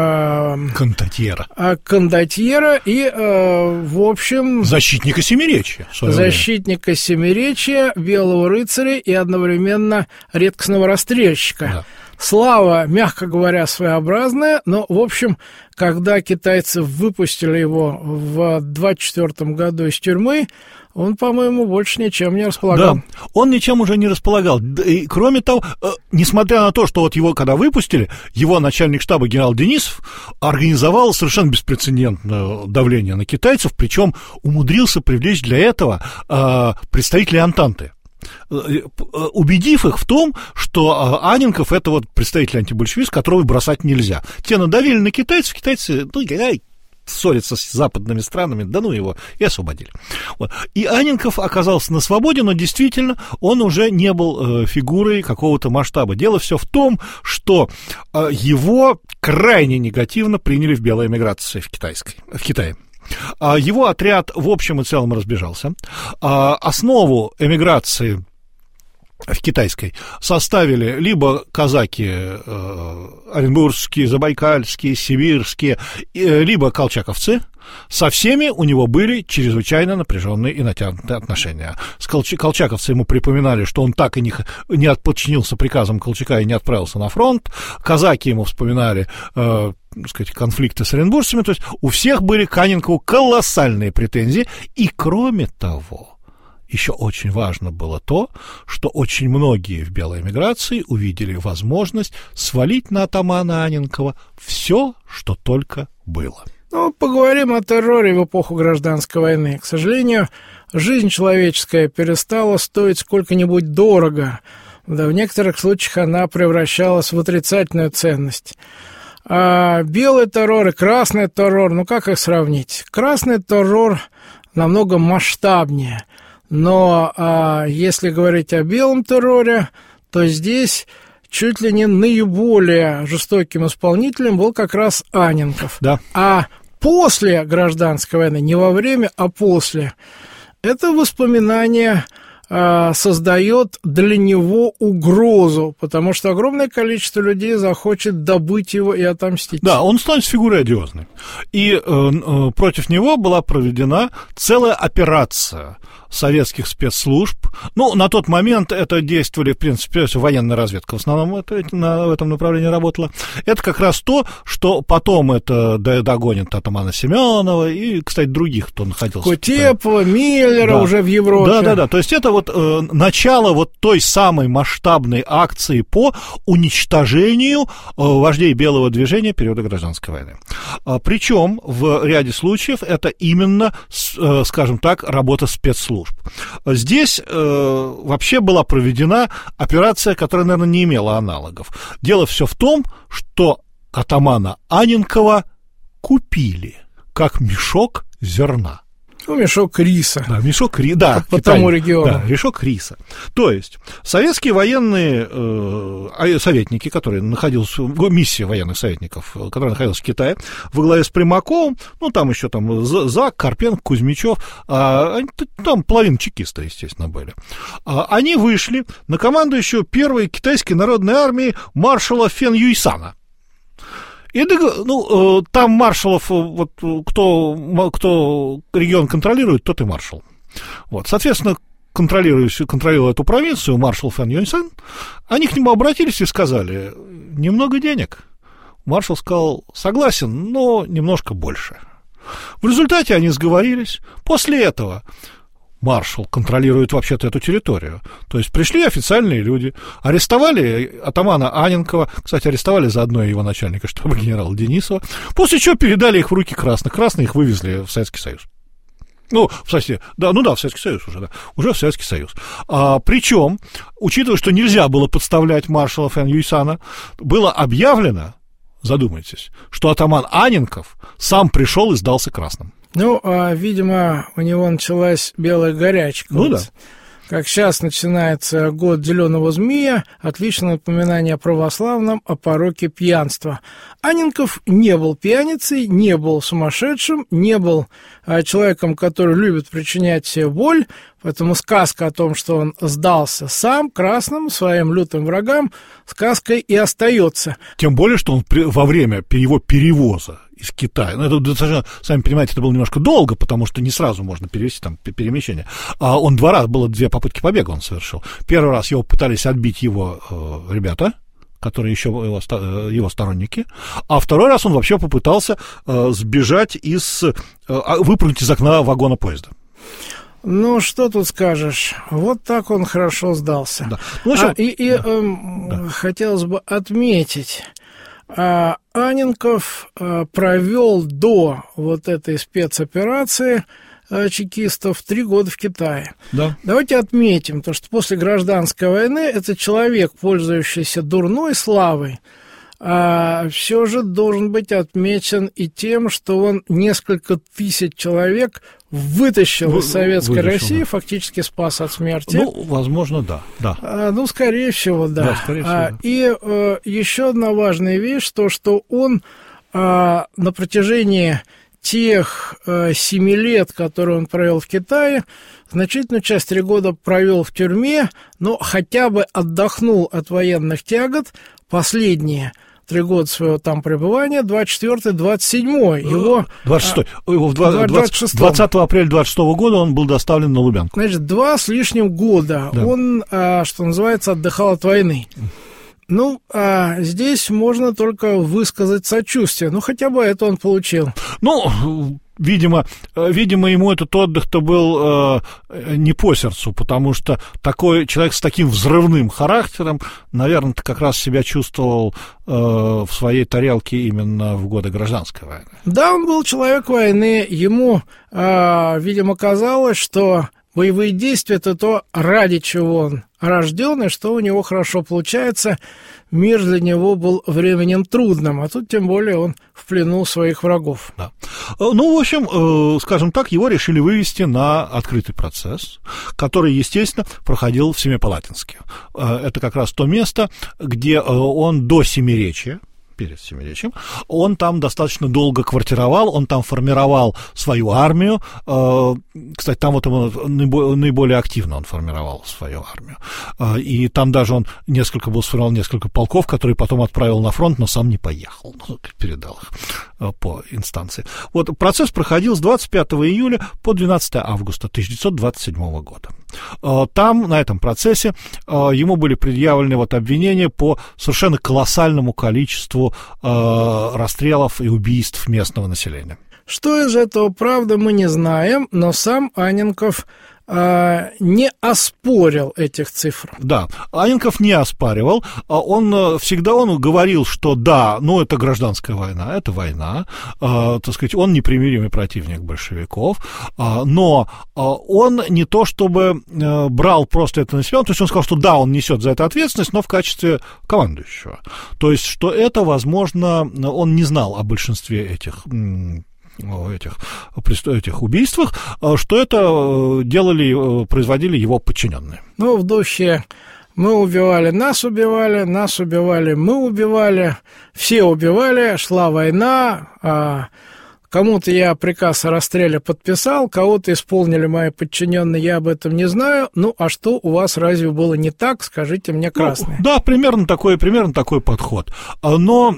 кондотьера и, в общем... Защитника Семиречья, белого рыцаря и одновременно редкостного расстрельщика. Да. Слава, мягко говоря, своеобразная, но, в общем, когда китайцы выпустили его в 24 году из тюрьмы, он, по-моему, больше ничем не располагал. Да, он ничем уже не располагал. И, кроме того, несмотря на то, что вот его, когда выпустили, его начальник штаба генерал Денисов организовал совершенно беспрецедентное давление на китайцев, причем умудрился привлечь для этого представителей Антанты, убедив их в том, что Анненков — это вот представитель антибольшевизма, которого бросать нельзя. Те надавили на китайцев, китайцы, ссориться с западными странами, да ну его, и освободили. Вот. И Анненков оказался на свободе, но действительно он уже не был фигурой какого-то масштаба. Дело все в том, что его крайне негативно приняли в белой эмиграции в Китае. Его отряд в общем и целом разбежался. Основу эмиграции в китайской составили либо казаки оренбургские, забайкальские, сибирские, либо колчаковцы. Со всеми у него были чрезвычайно напряженные и натянутые отношения. Колчаковцы ему припоминали, что он так и не подчинился приказам Колчака и не отправился на фронт. Казаки ему вспоминали конфликты с оренбуржцами. То есть у всех были к Анненкову колоссальные претензии. И кроме того, еще очень важно было то, что очень многие в белой эмиграции увидели возможность свалить на атамана Анненкова все, что только было. Ну, поговорим о терроре в эпоху гражданской войны. К сожалению, жизнь человеческая перестала стоить сколько-нибудь дорого. Да, в некоторых случаях она превращалась в отрицательную ценность. А белый террор и красный террор, ну как их сравнить? Красный террор намного масштабнее. Но если говорить о белом терроре, то здесь чуть ли не наиболее жестоким исполнителем был как раз Анненков. Да. А после гражданской войны, не во время, а после, это воспоминание создает для него угрозу, потому что огромное количество людей захочет добыть его и отомстить. Да, он станет фигурой одиозной. И против него была проведена целая операция советских спецслужб. Ну, на тот момент это действовали, в принципе, военная разведка в основном в этом направлении работала. Это как раз то, что потом это догонит атамана Семенова и, кстати, других, кто находился. Кутепова, Миллера, да, уже в Европе. Да. То есть это вот начало вот той самой масштабной акции по уничтожению вождей белого движения периода гражданской войны. Причем в ряде случаев это именно, скажем так, работа спецслужб. Здесь вообще была проведена операция, которая, наверное, не имела аналогов. Дело все в том, что атамана Анненкова купили как мешок зерна. Ну, мешок риса. Да, мешок риса, да. По тому региону. Да, мешок риса. То есть советские военные советники, которые находились, миссия военных советников, которая находилась в Китае, во главе с Примаковым, ну, там еще там Зак, Карпенко, Кузьмичев, там половина чекиста, естественно, были. Они вышли на командующего первой китайской народной армии маршала Фэн Юйсана. И, ну, там маршалов, вот, кто регион контролирует, тот и маршал. Вот, соответственно, контролируя эту провинцию, маршал Фэн Юйсан, они к нему обратились и сказали: немного денег. Маршал сказал: согласен, но немножко больше. В результате они сговорились. После этого маршал контролирует вообще-то эту территорию. То есть пришли официальные люди, арестовали атамана Анненкова, кстати, арестовали заодно и его начальника штаба генерала Денисова, после чего передали их в руки красных. Красные их вывезли в Советский Союз. Ну, в Советский Союз уже в Советский Союз. Причем, учитывая, что нельзя было подставлять маршала Фэн Юйсана, было объявлено, задумайтесь, что атаман Анненков сам пришел и сдался красным. Ну, видимо, у него началась белая горячка. Ну, да. Как сейчас начинается год зеленого змея, отличное напоминание о православном, о пороке пьянства. Анненков не был пьяницей, не был сумасшедшим, не был человеком, который любит причинять себе боль, поэтому сказка о том, что он сдался сам красным своим лютым врагам, сказкой и остается. Тем более, что он во время его перевоза из Китая. Ну, это достаточно, сами понимаете, это было немножко долго, потому что не сразу можно перевести там перемещение. Он было две попытки побега он совершил. Первый раз его пытались отбить его ребята, которые еще его сторонники, а второй раз он вообще попытался сбежать выпрыгнуть из окна вагона поезда. Ну, что тут скажешь? Вот так он хорошо сдался. Да. Ну, хотелось бы отметить, Анненков провел до вот этой спецоперации чекистов 3 года в Китае. Да. Давайте отметим, то, что после гражданской войны этот человек, пользующийся дурной славой, все же должен быть отмечен и тем, что он несколько тысяч человек вытащил из Советской России, да. Фактически спас от смерти. Ну, возможно, да. Скорее всего, да. Скорее всего, да. И еще одна важная вещь, то, что он на протяжении тех 7 лет, которые он провел в Китае, значительную часть 3 года провел в тюрьме, но хотя бы отдохнул от военных тягот. Последние 3 года своего там пребывания, 24-27, его... 26 20 апреля 26 года он был доставлен на Лубянку. Значит, 2 с лишним года он, что называется, отдыхал от войны. Ну, здесь можно только высказать сочувствие. Ну, хотя бы это он получил. Ну, видимо, ему этот отдых-то был не по сердцу, потому что такой человек с таким взрывным характером, наверное, как раз себя чувствовал в своей тарелке именно в годы гражданской войны. Да, он был человек войны. Ему, видимо, казалось, что боевые действия – это то, ради чего он рожден, и что у него хорошо получается. Мир для него был временем трудным, а тут тем более он в плену своих врагов. Да. Ну, в общем, скажем так, его решили вывести на открытый процесс, который, естественно, проходил в Семипалатинске. Это как раз то место, где он до Семиречья, перед Семиречьем, он там достаточно долго квартировал, он там формировал свою армию. Кстати, там вот наиболее активно он формировал свою армию. И там даже он сформировал несколько полков, которые потом отправил на фронт, но сам не поехал, передал их по инстанции. Вот процесс проходил с 25 июля по 12 августа 1927 года. Там, на этом процессе, ему были предъявлены обвинения по совершенно колоссальному количеству расстрелов и убийств местного населения. Что из этого правда, мы не знаем, но сам Анненков не оспорил этих цифр. Да, Анненков не оспаривал. Он всегда говорил, что да, это гражданская война, это война, так сказать, он непримиримый противник большевиков, но он не то чтобы брал просто это на себя, то есть он сказал, что да, он несет за это ответственность, но в качестве командующего. То есть, что это, возможно, он не знал о большинстве этих убийствах, что это производили его подчиненные. В духе мы убивали, нас убивали, мы убивали, все убивали, шла война, кому-то я приказ о расстреле подписал, кого-то исполнили мои подчиненные, я об этом не знаю. А что у вас разве было не так, скажите мне, красные? Да, примерно такой подход. Но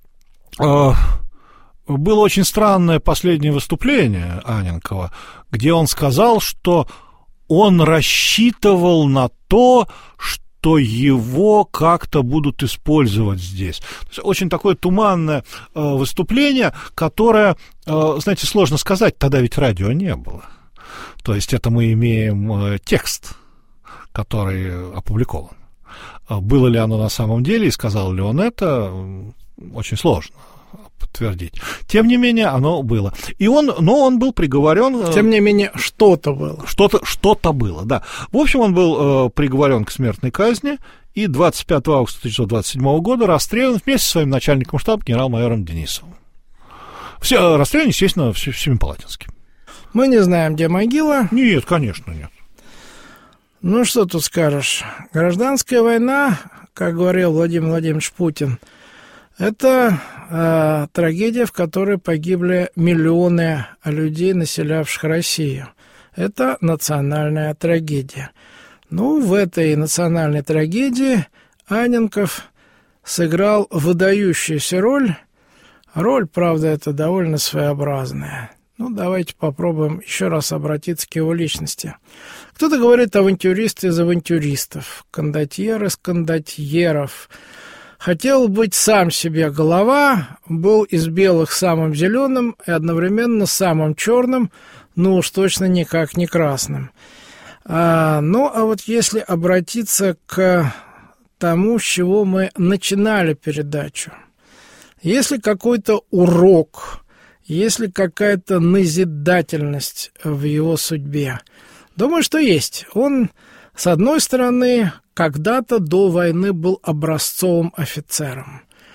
было очень странное последнее выступление Анненкова, где он сказал, что он рассчитывал на то, что его как-то будут использовать здесь. То есть очень такое туманное выступление, которое, знаете, сложно сказать, тогда ведь радио не было. То есть это мы имеем текст, который опубликован. Было ли оно на самом деле и сказал ли он это, очень сложно подтвердить. Тем не менее, оно было. Он был приговорен... Тем не менее, что-то было. Что-то было, да. В общем, он был приговорен к смертной казни и 25 августа 1927 года расстрелян вместе со своим начальником штаба генерал-майором Денисовым. Все расстреляны, естественно, в Семипалатинске. Мы не знаем, где могила. Нет, конечно, нет. Что тут скажешь? Гражданская война, как говорил Владимир Владимирович Путин, это трагедия, в которой погибли миллионы людей, населявших Россию. Это национальная трагедия. В этой национальной трагедии Анненков сыграл выдающуюся роль. Роль, правда, это довольно своеобразная. Давайте попробуем еще раз обратиться к его личности. Кто-то говорит авантюрист из авантюристов, кондотьер из кондотьеров. Хотел быть сам себе голова, был из белых самым зеленым и одновременно самым черным, уж точно никак не красным. А вот если обратиться к тому, с чего мы начинали передачу, если какой-то урок, если какая-то назидательность в его судьбе, думаю, что есть. Он, с одной стороны, когда-то до войны был образцовым офицером.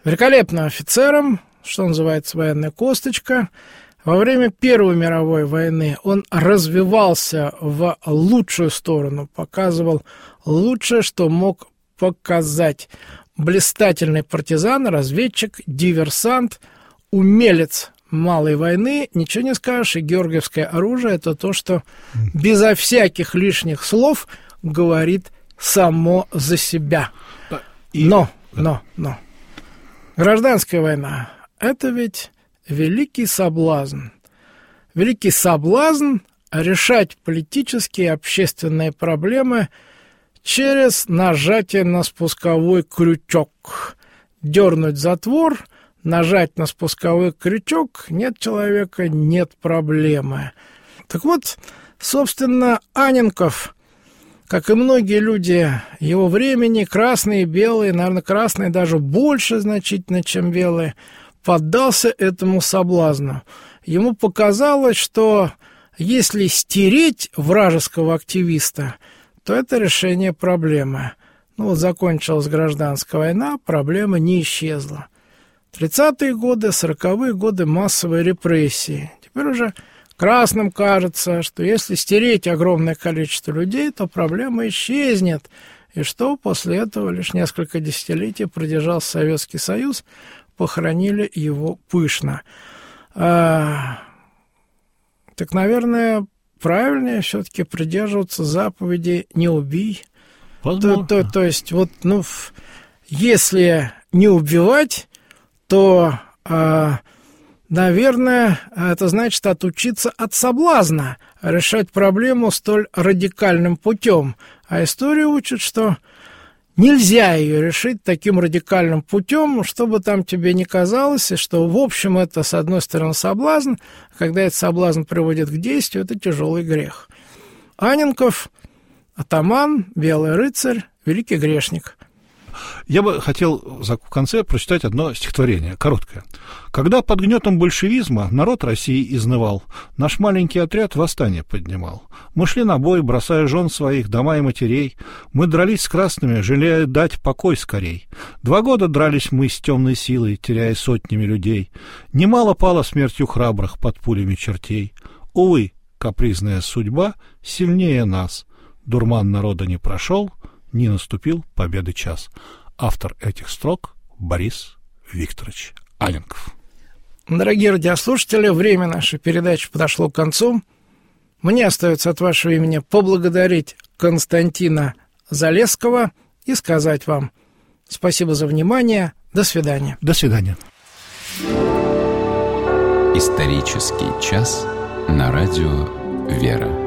великолепным офицером, что называется военная косточка. Во время Первой мировой войны он развивался в лучшую сторону, показывал лучшее, что мог показать. Блистательный партизан, разведчик, диверсант, умелец малой войны, ничего не скажешь, и георгиевское оружие – это то, что безо всяких лишних слов говорит само за себя. Но. Гражданская война – это ведь великий соблазн. Великий соблазн решать политические и общественные проблемы через нажатие на спусковой крючок. Дернуть затвор, нажать на спусковой крючок, нет человека, нет проблемы. Так вот, собственно, Анненков, как и многие люди его времени, красные и белые, наверное, красные даже больше значительно, чем белые, поддался этому соблазну. Ему показалось, что если стереть вражеского активиста, то это решение проблемы. Ну вот закончилась гражданская война, проблема не исчезла. 30-е годы, 40-е годы массовой репрессии. Теперь уже красным кажется, что если стереть огромное количество людей, то проблема исчезнет. И что после этого лишь несколько десятилетий продержался Советский Союз, похоронили его пышно. Так, наверное, правильнее все-таки придерживаться заповеди «не убий». То есть, вот, ну, если не убивать, то, наверное, это значит отучиться от соблазна, решать проблему столь радикальным путем. А история учит, что нельзя ее решить таким радикальным путем, чтобы там тебе не казалось, и что, в общем, это, с одной стороны, соблазн, а когда этот соблазн приводит к действию, это тяжелый грех. Анненков, атаман, белый рыцарь, великий грешник. Я бы хотел в конце прочитать одно стихотворение, короткое. «Когда под гнетом большевизма народ России изнывал, наш маленький отряд восстание поднимал. Мы шли на бой, бросая жен своих, дома и матерей. Мы дрались с красными, жалея дать покой скорей. 2 года дрались мы с темной силой, теряя сотнями людей. Немало пало смертью храбрых под пулями чертей. Увы, капризная судьба сильнее нас. Дурман народа не прошел, не наступил победы час». Автор этих строк Борис Викторович Анненков. Дорогие радиослушатели, время нашей передачи подошло к концу. Мне остается от вашего имени поблагодарить Константина Залесского и сказать вам спасибо за внимание. До свидания. До свидания. Исторический час на радио «Вера».